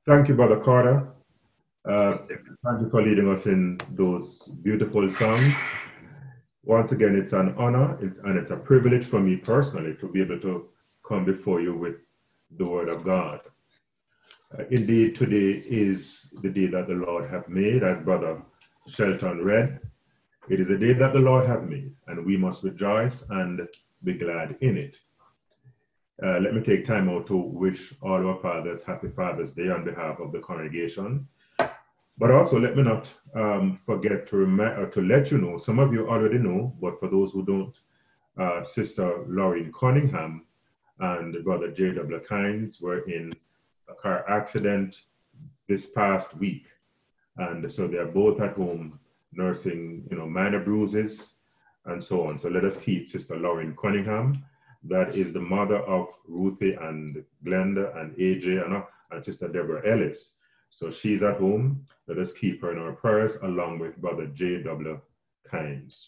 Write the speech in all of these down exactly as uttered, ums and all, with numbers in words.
Thank you, Brother Carter. Uh, thank you for leading us in those beautiful songs. Once again, it's an honor it's, and it's a privilege for me personally to be able to come before you with the Word of God. Uh, indeed, today is the day that the Lord hath made, as Brother Shelton read. It is a day that the Lord hath made, and we must rejoice and be glad in it. Uh, let me take time out to wish all our fathers happy Father's Day on behalf of the congregation. But also, let me not um, forget to remember to let you know. Some of you already know, but for those who don't, uh, Sister Lauren Cunningham and Brother J W Kynes were in a car accident this past week, and so they are both at home nursing, you know, minor bruises and so on. So let us keep Sister Lauren Cunningham, that is the mother of Ruthie and Glenda and A J and, and Sister Deborah Ellis. So she's at home. Let us keep her in our prayers along with Brother J W Kynes.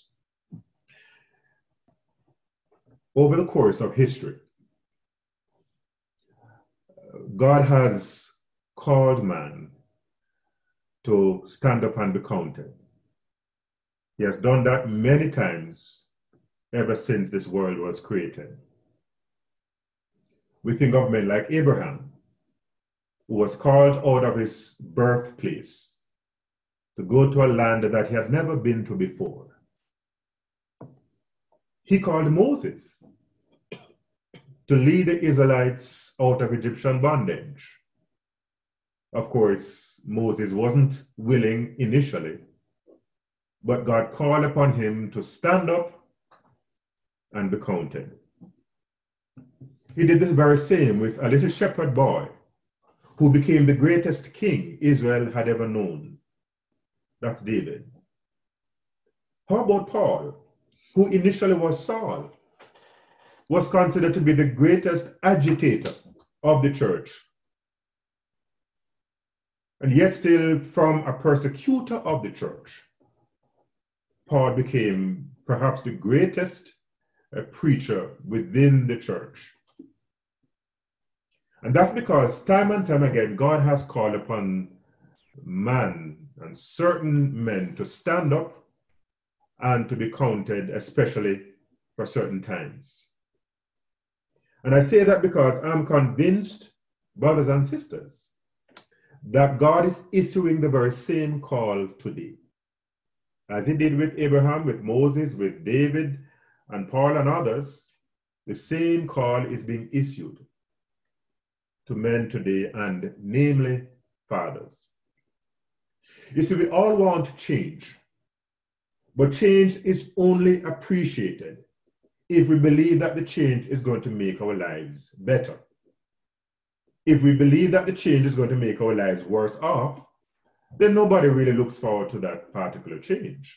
Over the course of history, God has called man to stand up and be counted. He has done that many times ever since this world was created. We think of men like Abraham, who was called out of his birthplace to go to a land that he had never been to before. He called Moses to lead the Israelites out of Egyptian bondage. Of course, Moses wasn't willing initially, but God called upon him to stand up and be counted. He did this very same with a little shepherd boy who became the greatest king Israel had ever known. That's David. How about Paul, who initially was Saul, was considered to be the greatest agitator of the church, and yet still from a persecutor of the church, Paul became perhaps the greatest uh, preacher within the church. And that's because time and time again, God has called upon man and certain men to stand up and to be counted, especially for certain times. And I say that because I'm convinced, brothers and sisters, that God is issuing the very same call today. As he did with Abraham, with Moses, with David, and Paul and others, the same call is being issued to men today, and namely fathers. You see, we all want change, but change is only appreciated if we believe that the change is going to make our lives better. If we believe that the change is going to make our lives worse off, then nobody really looks forward to that particular change.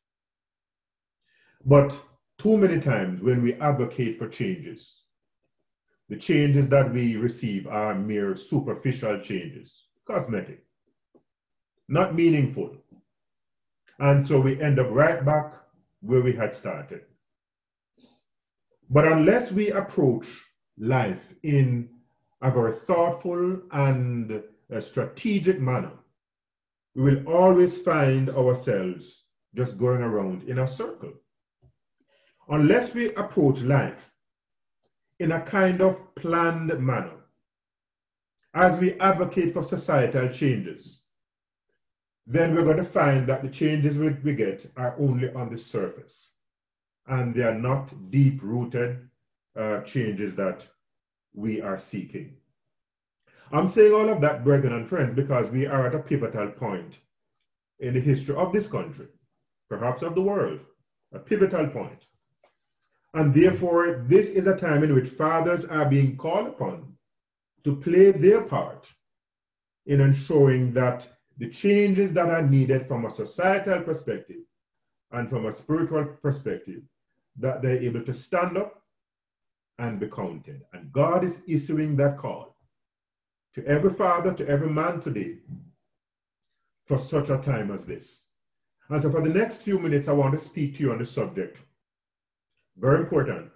But too many times when we advocate for changes, the changes that we receive are mere superficial changes, cosmetic, not meaningful. And so we end up right back where we had started. But unless we approach life in a very thoughtful and a strategic manner, we will always find ourselves just going around in a circle. Unless we approach life in a kind of planned manner, as we advocate for societal changes, then we're going to find that the changes we, we get are only on the surface, and they are not deep-rooted uh, changes that we are seeking. I'm saying all of that, brethren and friends, because we are at a pivotal point in the history of this country, perhaps of the world, a pivotal point. And therefore, this is a time in which fathers are being called upon to play their part in ensuring that the changes that are needed from a societal perspective and from a spiritual perspective, that they're able to stand up and be counted. And God is issuing that call to every father, to every man today, for such a time as this. And so for the next few minutes, I want to speak to you on the subject. Very important.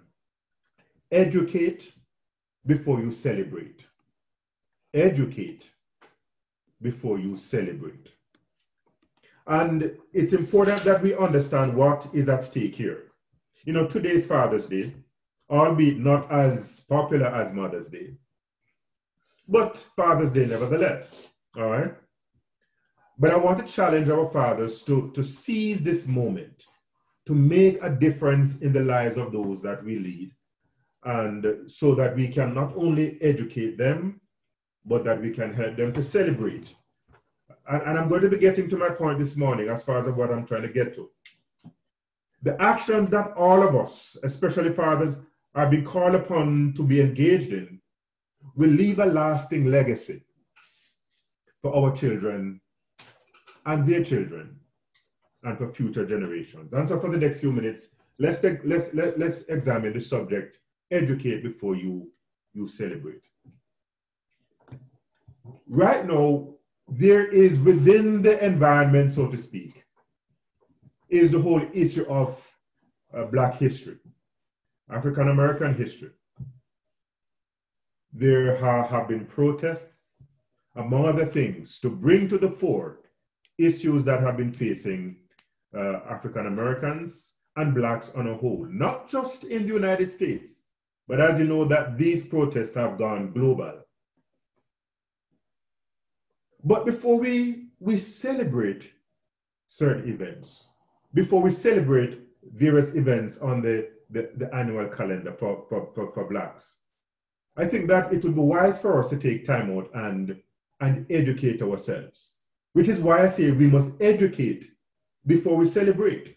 Educate before you celebrate. Educate before you celebrate. And it's important that we understand what is at stake here. You know, today is Father's Day, albeit not as popular as Mother's Day, but Father's Day nevertheless, all right? But I want to challenge our fathers to, to seize this moment, to make a difference in the lives of those that we lead, and so that we can not only educate them, but that we can help them to celebrate. And, and I'm going to be getting to my point this morning as far as what I'm trying to get to. The actions that all of us, especially fathers, are being called upon to be engaged in will leave a lasting legacy for our children and their children and for future generations. And so for the next few minutes, let's, take, let's, let, let's examine the subject, educate before you, you celebrate. Right now, there is within the environment, so to speak, is the whole issue of uh, Black history, African American history. There ha have been protests, among other things, to bring to the fore issues that have been facing uh, African Americans and Blacks on a whole, not just in the United States, but as you know, that these protests have gone global. But before we, we celebrate certain events, before we celebrate various events on the, the, the annual calendar for, for, for, for Blacks, I think that it would be wise for us to take time out and, and educate ourselves, which is why I say we must educate before we celebrate.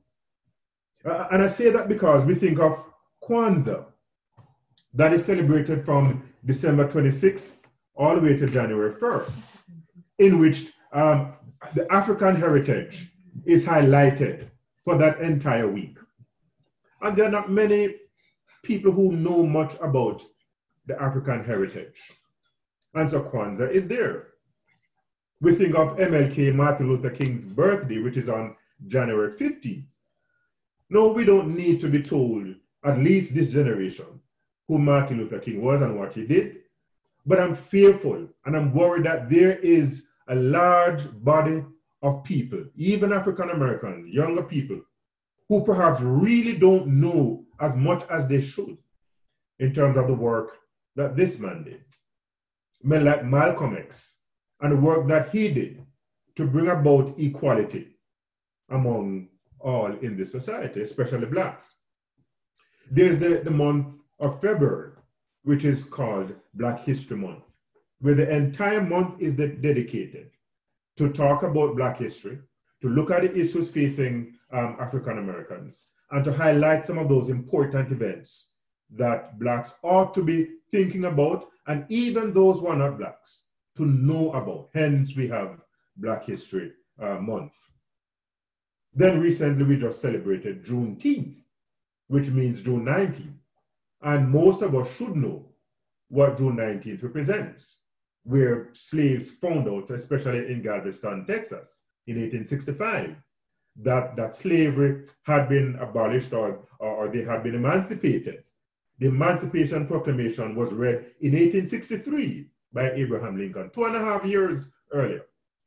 Uh, and I say that because we think of Kwanzaa, that is celebrated from December twenty-sixth all the way to January first, in which um, the African heritage is highlighted for that entire week. And there are not many people who know much about the African heritage. And so Kwanzaa is there. We think of M L K, Martin Luther King's birthday, which is on January fifteenth. No, we don't need to be told, at least this generation, who Martin Luther King was and what he did. But I'm fearful and I'm worried that there is a large body of people, even African American, younger people, who perhaps really don't know as much as they should in terms of the work that this man did. Men like Malcolm X and the work that he did to bring about equality among all in this society, especially Blacks. There's the, the month of February, which is called Black History Month, where the entire month is de dedicated to talk about Black history, to look at the issues facing um, African Americans, and to highlight some of those important events that Blacks ought to be thinking about, and even those who are not Blacks to know about. Hence, we have Black History uh, Month. Then recently, we just celebrated Juneteenth, which means June nineteenth. And most of us should know what June nineteenth represents, where slaves found out, especially in Galveston, Texas, in eighteen sixty-five, that, that slavery had been abolished or, or they had been emancipated. The Emancipation Proclamation was read in eighteen sixty-three by Abraham Lincoln, two and a half years earlier.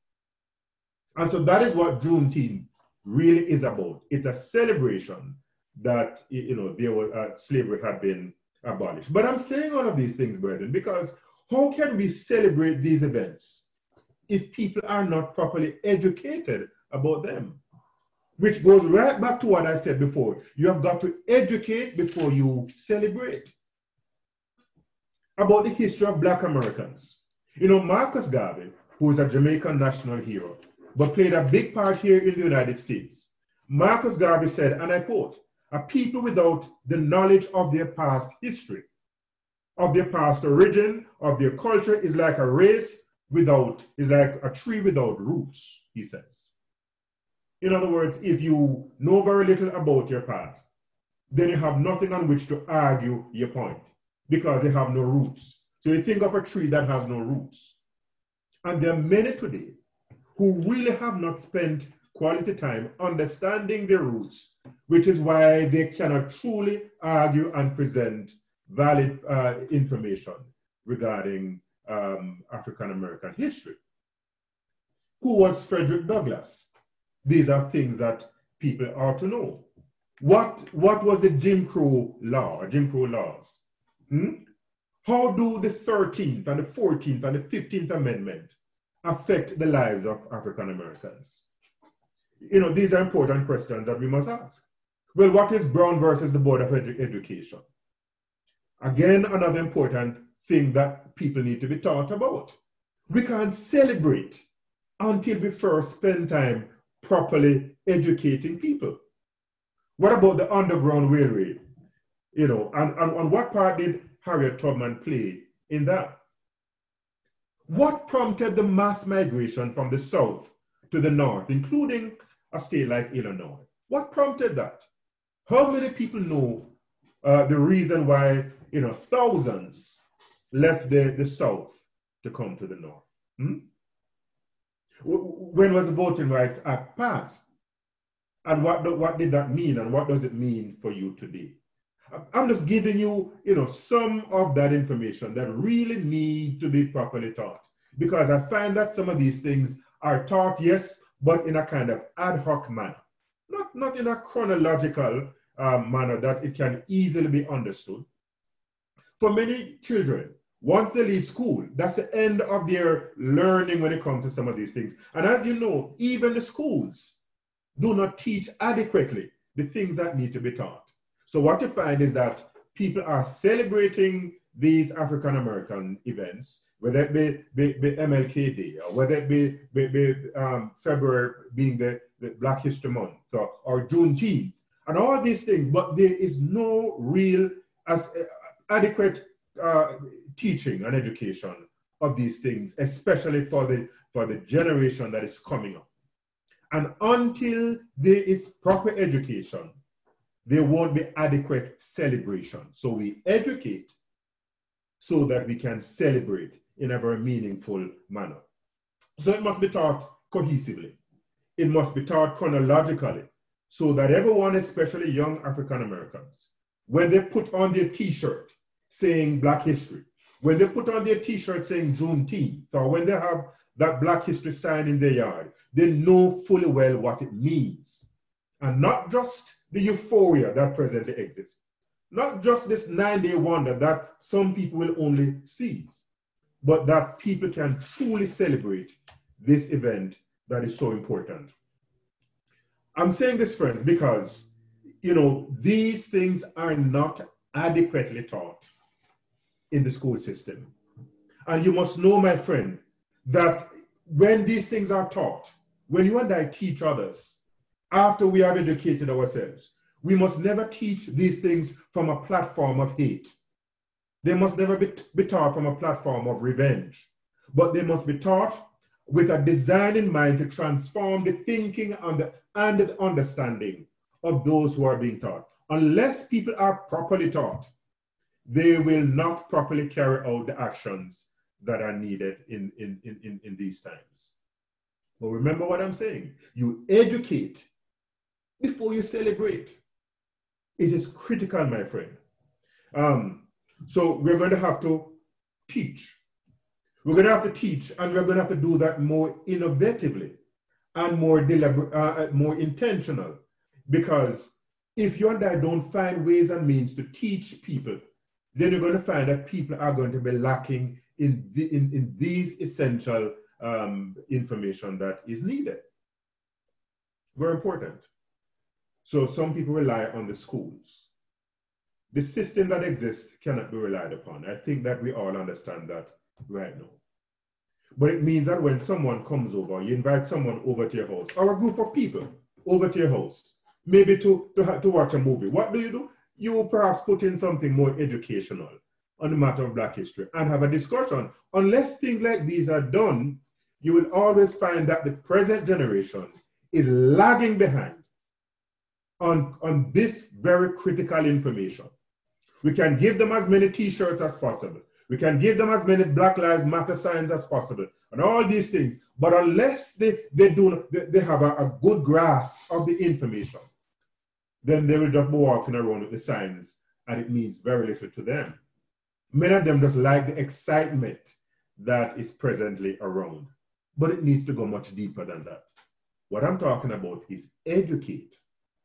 And so that is what Juneteenth really is about. It's a celebration that, you know, there was, uh, slavery had been abolished. But I'm saying all of these things, brethren, because how can we celebrate these events if people are not properly educated about them? Which goes right back to what I said before. You have got to educate before you celebrate. About the history of Black Americans. You know, Marcus Garvey, who is a Jamaican national hero, but played a big part here in the United States. Marcus Garvey said, and I quote, "A people without the knowledge of their past history, of their past origin, of their culture is like a race without, is like a tree without roots," he says. In other words, if you know very little about your past, then you have nothing on which to argue your point because you have no roots. So you think of a tree that has no roots. And there are many today who really have not spent quality time understanding their roots, which is why they cannot truly argue and present valid uh, information regarding um, African American history. Who was Frederick Douglass? These are things that people ought to know. What, what was the Jim Crow law, Jim Crow laws? Hmm? How do the thirteenth and the fourteenth and the fifteenth Amendment affect the lives of African Americans? You know, these are important questions that we must ask. Well, what is Brown versus the Board of Edu- Education? Again, another important thing that people need to be taught about. We can't celebrate until we first spend time properly educating people. What about the Underground Railway? You know, and, and, and what part did Harriet Tubman play in that? What prompted the mass migration from the South to the North, including a state like Illinois? What prompted that? How many people know uh, the reason why, you know, thousands left the, the South to come to the North? Hmm? When was the Voting Rights Act passed? And what, do, what did that mean? And what does it mean for you today? I'm just giving you, you know, some of that information that really need to be properly taught. Because I find that some of these things are taught, yes, but in a kind of ad hoc manner. Not, not in a chronological um, manner that it can easily be understood. For many children, once they leave school, that's the end of their learning when it comes to some of these things. And as you know, even the schools do not teach adequately the things that need to be taught. So what you find is that people are celebrating these African American events, whether it be, be, be M L K Day, or whether it be, be, be um, February being the, the Black History Month, or, or Juneteenth, and all these things, but there is no real as, uh, adequate uh, teaching and education of these things, especially for the, for the generation that is coming up. And until there is proper education, there won't be adequate celebration. So we educate so that we can celebrate in a very meaningful manner. So it must be taught cohesively. It must be taught chronologically so that everyone, especially young African Americans, when they put on their t-shirt saying Black History, when they put on their t-shirt saying Juneteenth, or when they have that Black History sign in their yard, they know fully well what it means. And not just the euphoria that presently exists. Not just this nine-day wonder that some people will only see, but that people can truly celebrate this event that is so important. I'm saying this, friends, because, you know, these things are not adequately taught in the school system. And you must know, my friend, that when these things are taught, when you and I teach others, after we have educated ourselves, we must never teach these things from a platform of hate. They must never be, be taught from a platform of revenge, but they must be taught with a design in mind to transform the thinking and the, and the understanding of those who are being taught. Unless people are properly taught, they will not properly carry out the actions that are needed in, in, in, in these times. But remember what I'm saying. You educate before you celebrate. It is critical, my friend. Um, so we're going to have to teach. We're going to have to teach, and we're going to have to do that more innovatively and more deliberate, uh, more intentional. Because if you and I don't find ways and means to teach people, then you're going to find that people are going to be lacking in, the, in, in these essential um, information that is needed. Very important. So some people rely on the schools. The system that exists cannot be relied upon. I think that we all understand that right now. But it means that when someone comes over, you invite someone over to your house, or a group of people over to your house, maybe to, to, to watch a movie. What do you do? You perhaps put in something more educational on the matter of Black history and have a discussion. Unless things like these are done, you will always find that the present generation is lagging behind on, on this very critical information. We can give them as many t-shirts as possible. We can give them as many Black Lives Matter signs as possible and all these things. But unless they, they, do, they, they have a, a good grasp of the information, then they will just be walking around with the signs and it means very little to them. Many of them just like the excitement that is presently around. but it needs to go much deeper than that. What I'm talking about is educate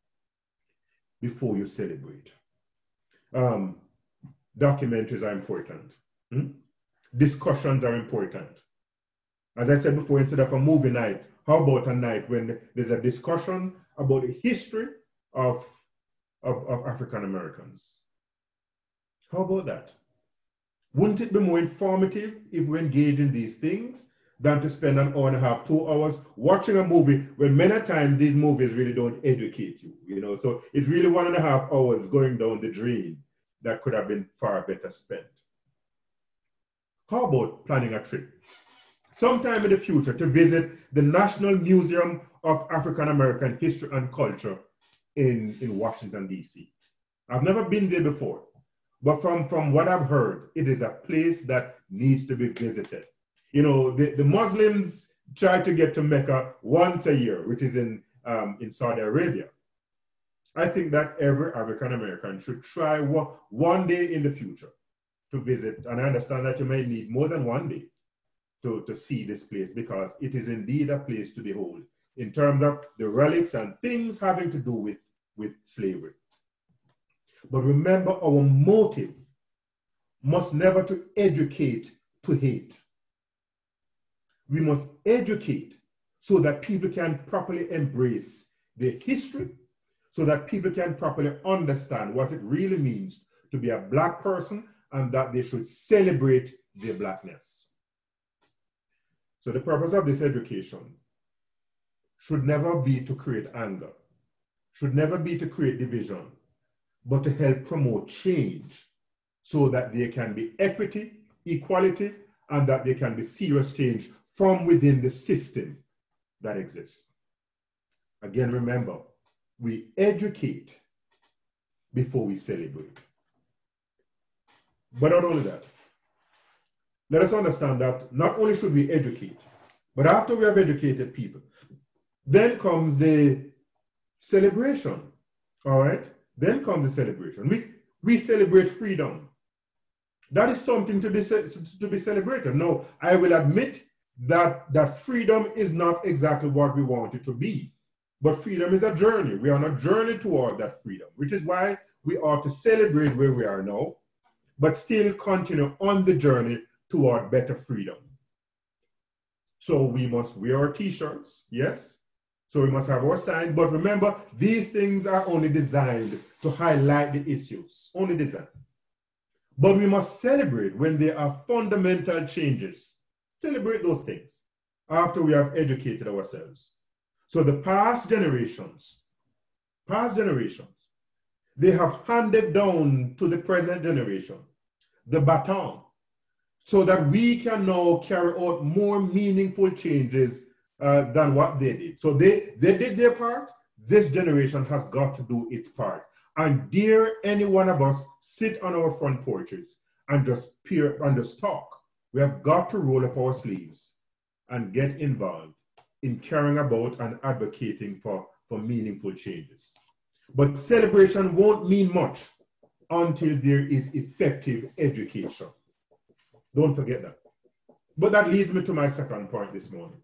before you celebrate. Um, documentaries are important. Hmm? Discussions are important. As I said before, instead of a movie night, how about a night when there's a discussion about the history of, of, of African Americans? How about that? Wouldn't it be more informative if we engage in these things than to spend an hour and a half, two hours watching a movie when many times these movies really don't educate you, you know? So it's really one and a half hours going down the drain that could have been far better spent. How about planning a trip sometime in the future to visit the National Museum of African American History and Culture in, in Washington, D C? I've never been there before, but from, from what I've heard, it is a place that needs to be visited. You know, the, the Muslims try to get to Mecca once a year, which is in, um, in Saudi Arabia. I think that every African American should try one, one day in the future to visit. And I understand that you may need more than one day to, to see this place, because it is indeed a place to behold in terms of the relics and things having to do with, with slavery. But remember, our motive must never to educate to hate. We must educate so that people can properly embrace their history, so that people can properly understand what it really means to be a Black person, and that they should celebrate their Blackness. So the purpose of this education should never be to create anger, should never be to create division, but to help promote change so that there can be equity, equality, and that there can be serious change from within the system that exists. Again, remember, we educate before we celebrate. But not only that, let us understand that not only should we educate, but after we have educated people, then comes the celebration, all right? Then comes the celebration. We, we celebrate freedom. That is something to be, to be celebrated. Now, I will admit that, that freedom is not exactly what we want it to be. But freedom is a journey. We are on a journey toward that freedom, which is why we ought to celebrate where we are now, but still continue on the journey toward better freedom. So we must wear our t-shirts, yes. So we must have our signs, but remember, these things are only designed to highlight the issues, only designed. But we must celebrate when there are fundamental changes. Celebrate those things after we have educated ourselves. So the past generations, past generations, they have handed down to the present generation the baton so that we can now carry out more meaningful changes uh, than what they did. So they, they did their part. This generation has got to do its part. And dare any one of us sit on our front porches and just peer and just talk. We have got to roll up our sleeves and get involved in caring about and advocating for, for meaningful changes. But celebration won't mean much until there is effective education. Don't forget that. But that leads me to my second point this morning.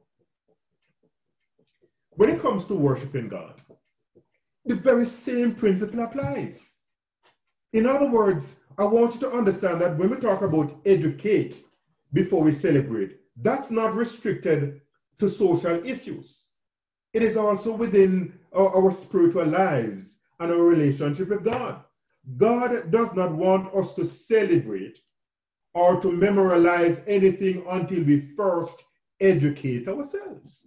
When it comes to worshiping God, the very same principle applies. In other words, I want you to understand that when we talk about educate before we celebrate, that's not restricted to social issues. It is also within our, our spiritual lives and our relationship with God. God does not want us to celebrate or to memorialize anything until we first educate ourselves.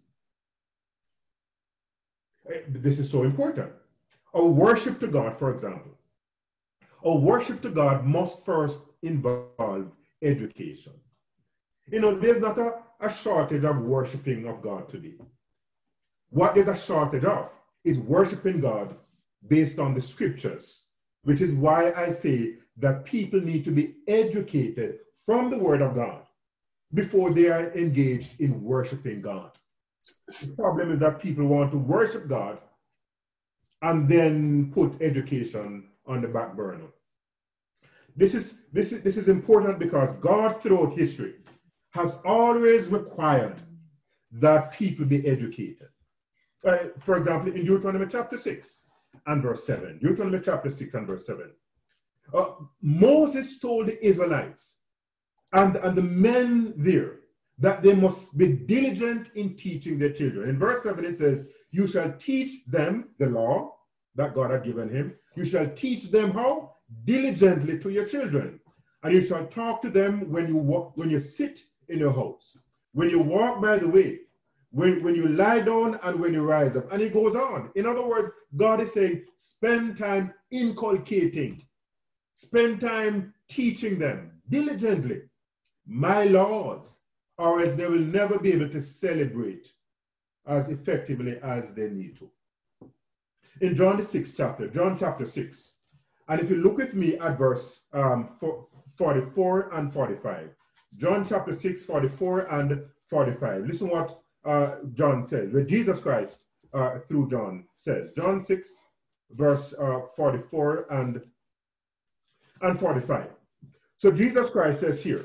This is so important. Our worship to God, for example, our worship to God must first involve education. You know, there's not a, a shortage of worshiping of God today. What there's a shortage of is worshiping God based on the scriptures, which is why I say that people need to be educated from the word of God before they are engaged in worshiping God. The problem is that people want to worship God and then put education on the back burner. This is, this is, this is important because God throughout history has always required that people be educated. Uh, for example, in Deuteronomy chapter six and verse seven, Deuteronomy chapter six and verse seven, uh, Moses told the Israelites and, and the men there that they must be diligent in teaching their children. In verse seven, it says, you shall teach them the law that God had given him. You shall teach them how? Diligently to your children. And you shall talk to them when you walk, when you sit in your house, when you walk by the way, when, when you lie down and when you rise up. And it goes on. In other words, God is saying, spend time inculcating, spend time teaching them diligently my laws, or else they will never be able to celebrate as effectively as they need to. In John the sixth chapter, John chapter six, and if you look with me at verse um, forty-four and forty-five, John chapter six, forty-four and forty-five, listen what uh, John says, where Jesus Christ uh, through John says. John six, verse uh, forty-four and, and forty-five. So Jesus Christ says here,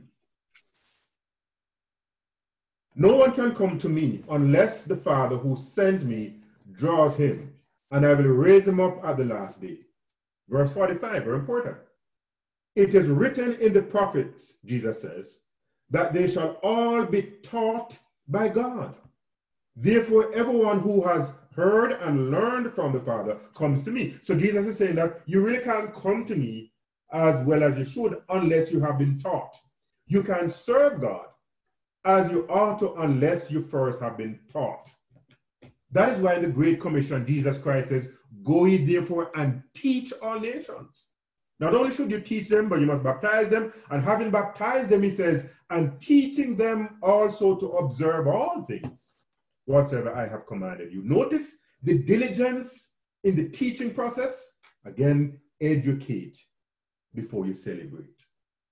no one can come to me unless the Father who sent me draws him, and I will raise him up at the last day. Verse forty-five, very important. It is written in the prophets, Jesus says, that they shall all be taught by God. Therefore, everyone who has heard and learned from the Father comes to me. So Jesus is saying that you really can't come to me as well as you should unless you have been taught. You can serve God as you ought to unless you first have been taught. That is why in the Great Commission, Jesus Christ says, go ye therefore and teach all nations. Not only should you teach them, but you must baptize them. And having baptized them, he says, and teaching them also to observe all things whatsoever I have commanded you. Notice the diligence in the teaching process. Again, educate before you celebrate.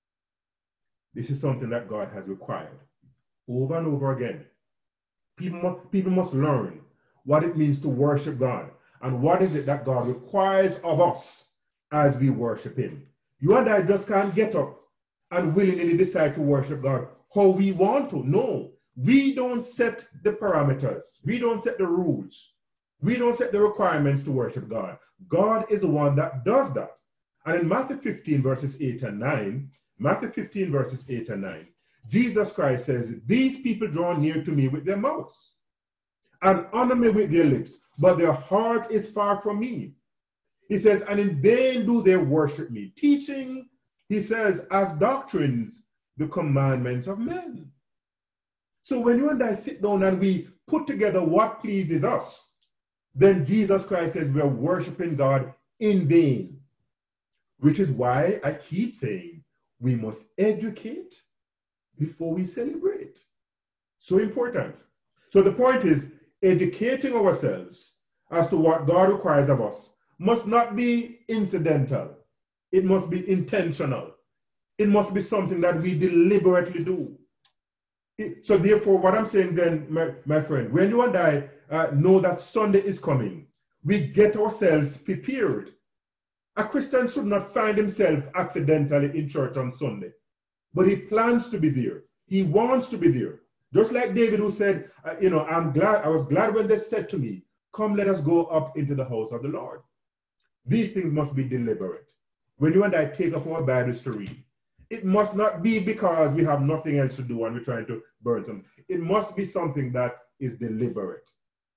This is something that God has required over and over again. People must, people must learn what it means to worship God and what is it that God requires of us as we worship him. You and I just can't get up and willingly decide to worship God how we want to. No, we don't set the parameters. We don't set the rules. We don't set the requirements to worship God. God is the one that does that. And in Matthew fifteen, verses eight and nine, Matthew fifteen, verses eight and nine, Jesus Christ says, these people draw near to me with their mouths and honor me with their lips, but their heart is far from me. He says, and in vain do they worship me, teaching, he says, as doctrines, the commandments of men. So when you and I sit down and we put together what pleases us, then Jesus Christ says we're worshiping God in vain, which is why I keep saying we must educate before we celebrate. So important. So the point is, educating ourselves as to what God requires of us must not be incidental. It must be intentional. It must be something that we deliberately do. It, so therefore, what I'm saying then, my, my friend, when you and I uh, know that Sunday is coming, we get ourselves prepared. A Christian should not find himself accidentally in church on Sunday, but he plans to be there. He wants to be there. Just like David, who said, uh, you know, I'm glad, I was glad when they said to me, come, let us go up into the house of the Lord. These things must be deliberate. When you and I take up our Bibles to read, it must not be because we have nothing else to do and we're trying to burn something. It must be something that is deliberate.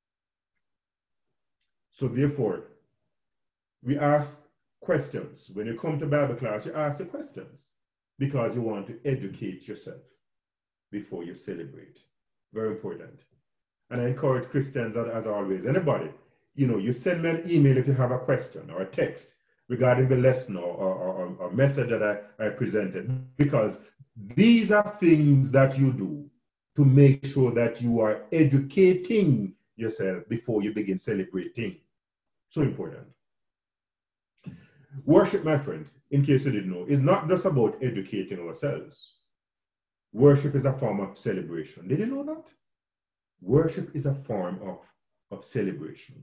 So therefore, we ask questions. When you come to Bible class, you ask the questions because you want to educate yourself before you celebrate. Very important. And I encourage Christians, as always, anybody, you know, you send me an email if you have a question or a text regarding the lesson or, or, or, or message that I, I presented, because these are things that you do to make sure that you are educating yourself before you begin celebrating. So important. Worship, my friend, in case you didn't know, is not just about educating ourselves. Worship is a form of celebration. Did you know that? Worship is a form of, of celebration.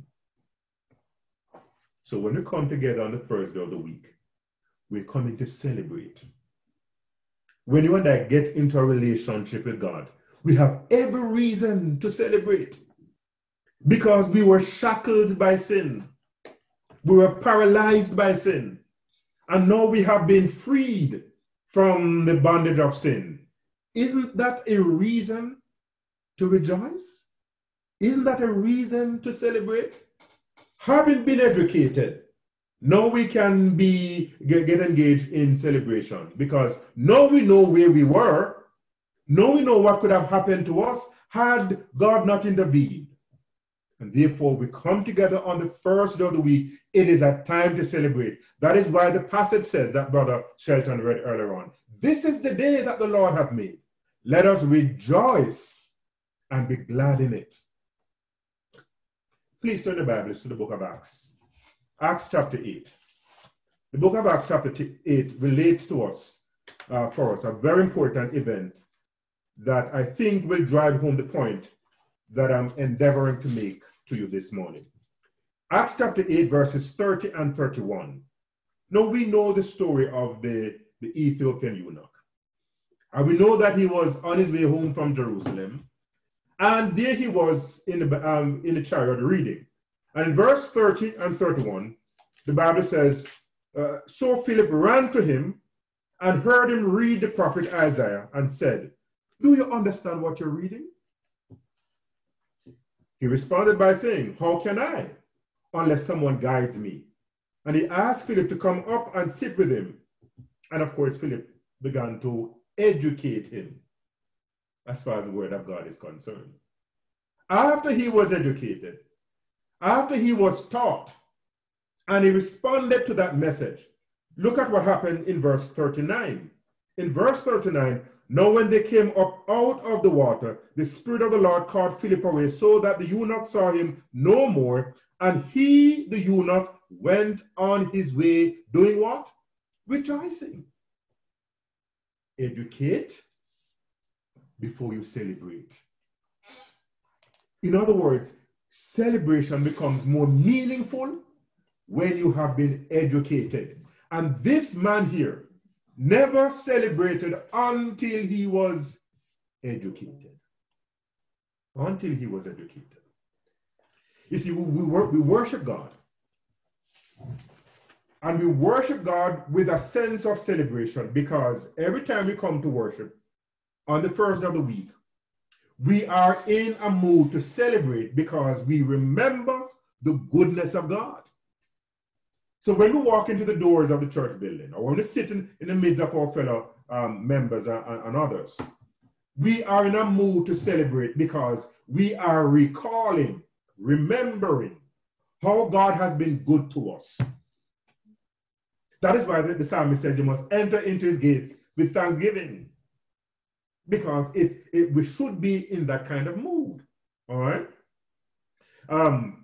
So when we come together on the first day of the week, we're coming to celebrate. When you and I get into a relationship with God, We have every reason to celebrate because we were shackled by sin. We were paralyzed by sin. And now we have been freed from the bondage of sin. Isn't that a reason to rejoice? Isn't that a reason to celebrate? Having been educated, now we can be get, get engaged in celebration because now we know where we were. Now we know what could have happened to us had God not intervened. And therefore we come together on the first day of the week. It is a time to celebrate. That is why the passage says that Brother Shelton read earlier on. This is the day that the Lord hath made. Let us rejoice and be glad in it. Please turn the Bibles to the book of Acts. Acts chapter eight. The book of Acts chapter eight relates to us, uh, for us, a very important event that I think will drive home the point that I'm endeavoring to make to you this morning. Acts chapter eight, verses thirty and thirty-one. Now we know the story of the, the Ethiopian eunuch. And we know that he was on his way home from Jerusalem. And there he was in the, um, in the chariot reading. And in verse thirty and thirty-one, the Bible says, uh, so Philip ran to him and heard him read the prophet Isaiah and said, do you understand what you're reading? He responded by saying, how can I, unless someone guides me? And he asked Philip to come up and sit with him. And of course, Philip began to educate him as far as the word of God is concerned. After he was educated, after he was taught, and he responded to that message, look at what happened in verse thirty-nine. In verse thirty-nine, now when they came up out of the water, the Spirit of the Lord caught Philip away, so that the eunuch saw him no more, and he, the eunuch, went on his way, doing what? Rejoicing. Educate before you celebrate. In other words, celebration becomes more meaningful when you have been educated. And this man here never celebrated until he was educated. Until he was educated. You see, we, we, we worship God. And we worship God with a sense of celebration because every time we come to worship on the first of the week, we are in a mood to celebrate because we remember the goodness of God. So when we walk into the doors of the church building, or when we sit in, in the midst of our fellow um, members and, and, and others, we are in a mood to celebrate because we are recalling, remembering how God has been good to us. That is why the, the psalmist says you must enter into his gates with thanksgiving. Because it, it we should be in that kind of mood. All right? Um,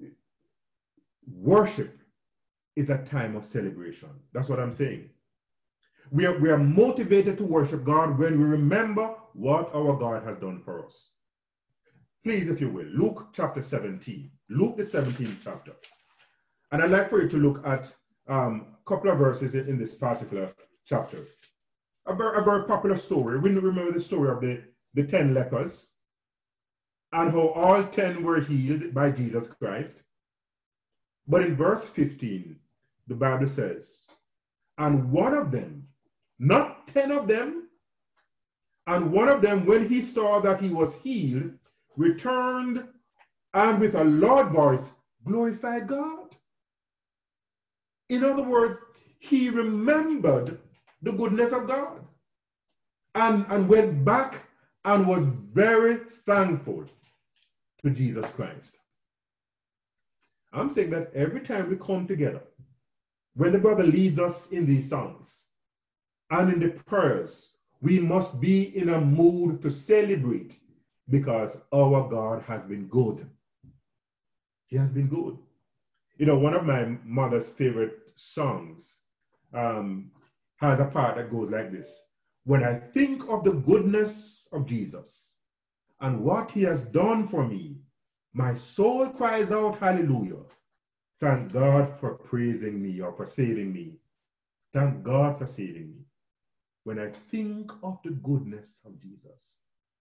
worship is a time of celebration. That's what I'm saying. We are, we are motivated to worship God when we remember what our God has done for us. Please, if you will, Luke chapter seventeen. Luke the seventeenth chapter. And I'd like for you to look at um, a couple of verses in, in this particular chapter. A very, a very popular story. We remember the story of the, the ten lepers and how all ten were healed by Jesus Christ. But in verse fifteen, the Bible says, and one of them, not ten of them, and one of them, when he saw that he was healed, returned and with a loud voice glorified God. In other words, he remembered the goodness of God and, and went back and was very thankful to Jesus Christ. I'm saying that every time we come together, when the brother leads us in these songs and in the prayers, we must be in a mood to celebrate because our God has been good. He has been good. You know, one of my mother's favorite songs um, has a part that goes like this. When I think of the goodness of Jesus and what he has done for me, my soul cries out, hallelujah. Thank God for praising me or for saving me. Thank God for saving me. When I think of the goodness of Jesus,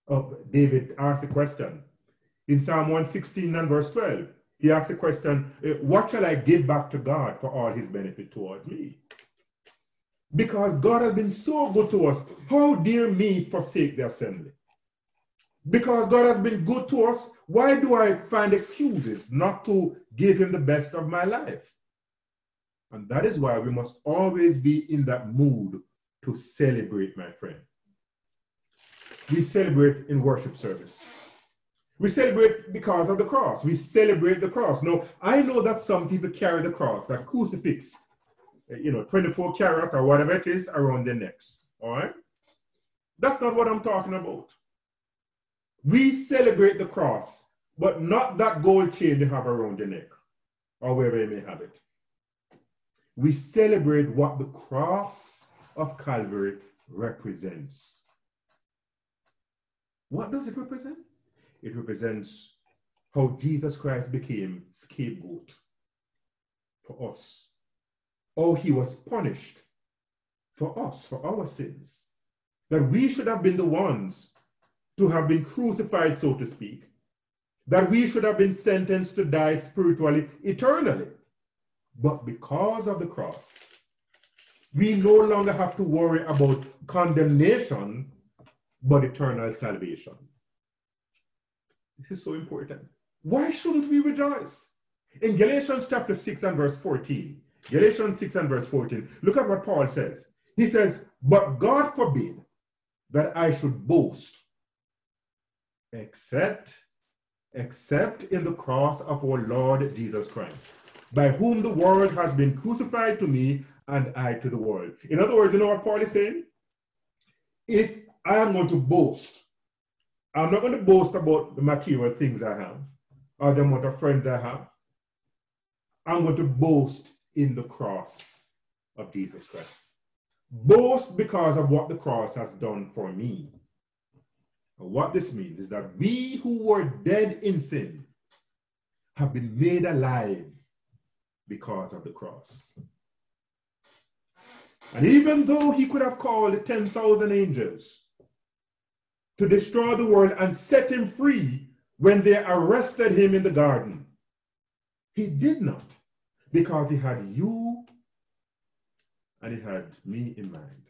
uh, David asked the question. In Psalm one sixteen and verse twelve, he asked the question, what shall I give back to God for all his benefit towards me? Because God has been so good to us, how dare me forsake the assembly? Because God has been good to us, why do I find excuses not to give him the best of my life? And that is why we must always be in that mood to celebrate, my friend. We celebrate in worship service. We celebrate because of the cross. We celebrate the cross. Now, I know that some people carry the cross, that crucifix, you know, twenty-four carat or whatever it is around their necks. All right? That's not what I'm talking about. We celebrate the cross, but not that gold chain you have around your neck or wherever you may have it. We celebrate what the cross of Calvary represents. What does it represent? It represents how Jesus Christ became scapegoat for us. How he was punished for us, for our sins. That we should have been the ones to have been crucified, so to speak. That we should have been sentenced to die spiritually, eternally. But because of the cross, we no longer have to worry about condemnation, but eternal salvation. This is so important. Why shouldn't we rejoice? In Galatians chapter six and verse fourteen, Galatians six and verse fourteen, look at what Paul says. He says, but God forbid that I should boast, except, except in the cross of our Lord Jesus Christ, by whom the world has been crucified to me and I to the world. In other words, you know what Paul is saying? If I am going to boast, I'm not going to boast about the material things I have or the amount of friends I have. I'm going to boast in the cross of Jesus Christ. Boast because of what the cross has done for me. And what this means is that we who were dead in sin have been made alive because of the cross. And even though he could have called ten thousand angels to destroy the world and set him free when they arrested him in the garden, he did not, because he had you and he had me in mind.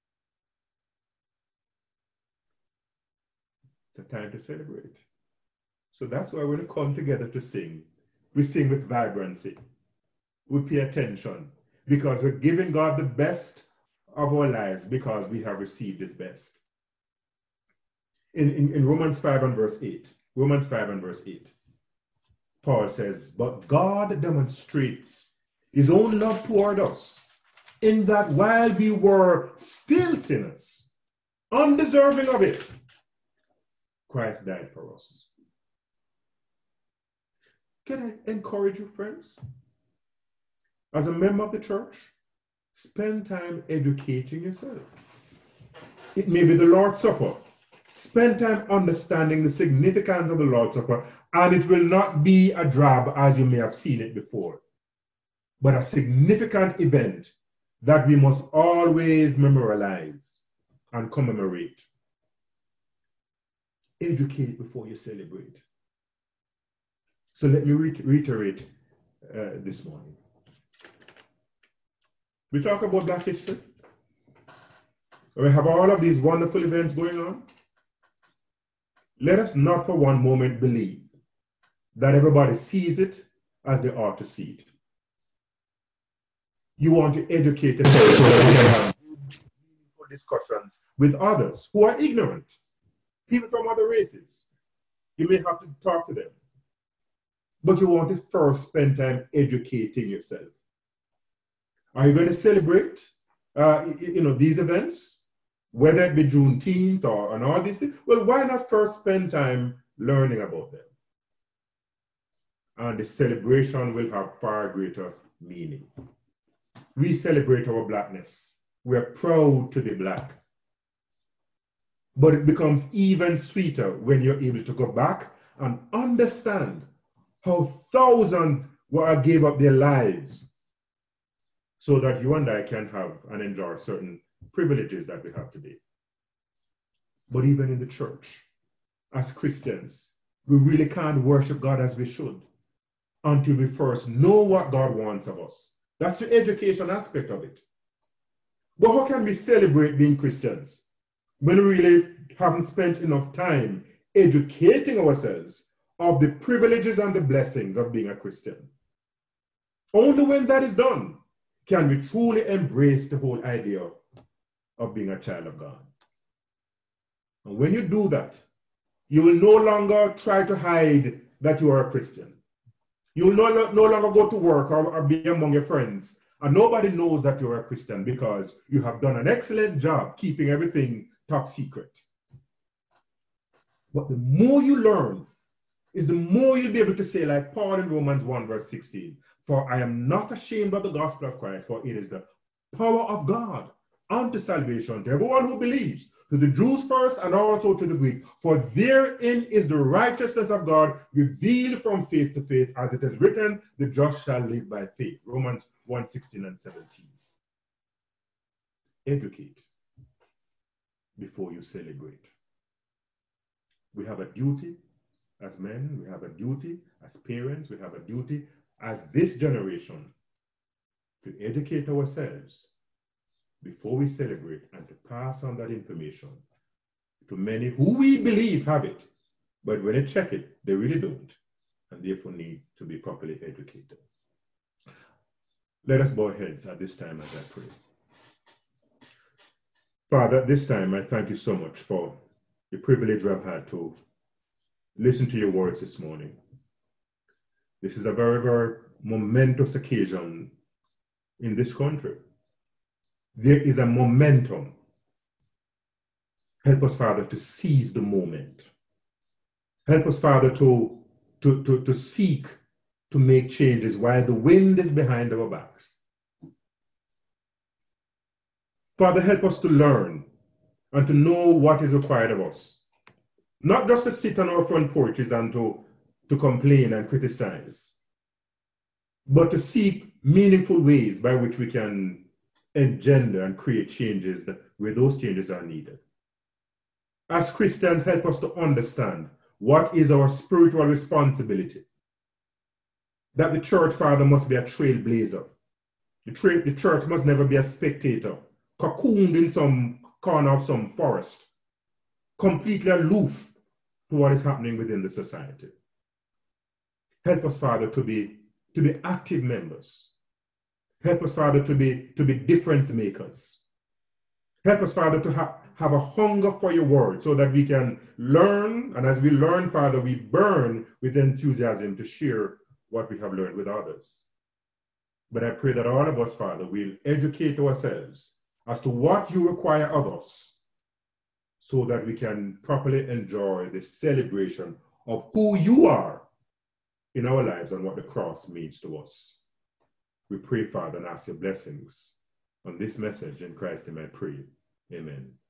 It's a time to celebrate. So that's why when we come together to sing, we sing with vibrancy. We pay attention because we're giving God the best of our lives because we have received his best. In, in, in Romans five and verse eight, Romans five and verse eight, Paul says, but God demonstrates his own love toward us in that while we were still sinners, undeserving of it, Christ died for us. Can I encourage you, friends? As a member of the church, spend time educating yourself. It may be the Lord's Supper. Spend time understanding the significance of the Lord's Supper, and it will not be a drab as you may have seen it before, but a significant event that we must always memorialize and commemorate. Educate before you celebrate. So let me re- reiterate uh, this morning. We talk about Black history. We have all of these wonderful events going on. Let us not for one moment believe that everybody sees it as they ought to see it. You want to educate yourself so that you can have meaningful discussions with others who are ignorant, people from other races. You may have to talk to them. But you want to first spend time educating yourself. Are you going to celebrate uh, you know, these events, whether it be Juneteenth or and all these things? Well, why not first spend time learning about them? And the celebration will have far greater meaning. We celebrate our Blackness. We are proud to be Black. But it becomes even sweeter when you're able to go back and understand how thousands were gave up their lives so that you and I can have and enjoy certain privileges that we have today. But even in the church, as Christians, we really can't worship God as we should until we first know what God wants of us. That's the education aspect of it. But how can we celebrate being Christians when we really haven't spent enough time educating ourselves of the privileges and the blessings of being a Christian? Only when that is done can we truly embrace the whole idea of being a child of God. And when you do that, you will no longer try to hide that you are a Christian. You will no, no longer go to work or, or be among your friends, and nobody knows that you're a Christian because you have done an excellent job keeping everything top secret. But the more you learn, is the more you'll be able to say, like Paul in Romans one, verse sixteen, for I am not ashamed of the gospel of Christ, for it is the power of God unto salvation to everyone who believes, to the Jews first and also to the Greek. For therein is the righteousness of God revealed from faith to faith, as it is written, the just shall live by faith. Romans one, sixteen and seventeen. Educate before you celebrate. We have a duty as men, we have a duty as parents, we have a duty as this generation to educate ourselves before we celebrate and to pass on that information to many who we believe have it, but when they check it, they really don't, and therefore need to be properly educated. Let us bow our heads at this time as I pray. Father, at this time, I thank you so much for the privilege we have had to listen to your words this morning. This is a very, very momentous occasion in this country. There is a momentum. Help us, Father, to seize the moment. Help us, Father, to, to, to, to seek to make changes while the wind is behind our backs. Father, help us to learn and to know what is required of us. Not just to sit on our front porches and to, to complain and criticize, but to seek meaningful ways by which we can engender and create changes that, where those changes are needed. As Christians, help us to understand what is our spiritual responsibility. That the church, Father, must be a trailblazer. The, tra the church must never be a spectator, cocooned in some corner of some forest, completely aloof to what is happening within the society. Help us, Father, to be, to be active members. Help us, Father, to be, to be difference makers. Help us, Father, to ha have a hunger for your word so that we can learn, and as we learn, Father, we burn with enthusiasm to share what we have learned with others. But I pray that all of us, Father, will educate ourselves as to what you require of us so that we can properly enjoy the celebration of who you are in our lives and what the cross means to us. We pray, Father, and ask your blessings on this message. In Christ's name I pray. Amen.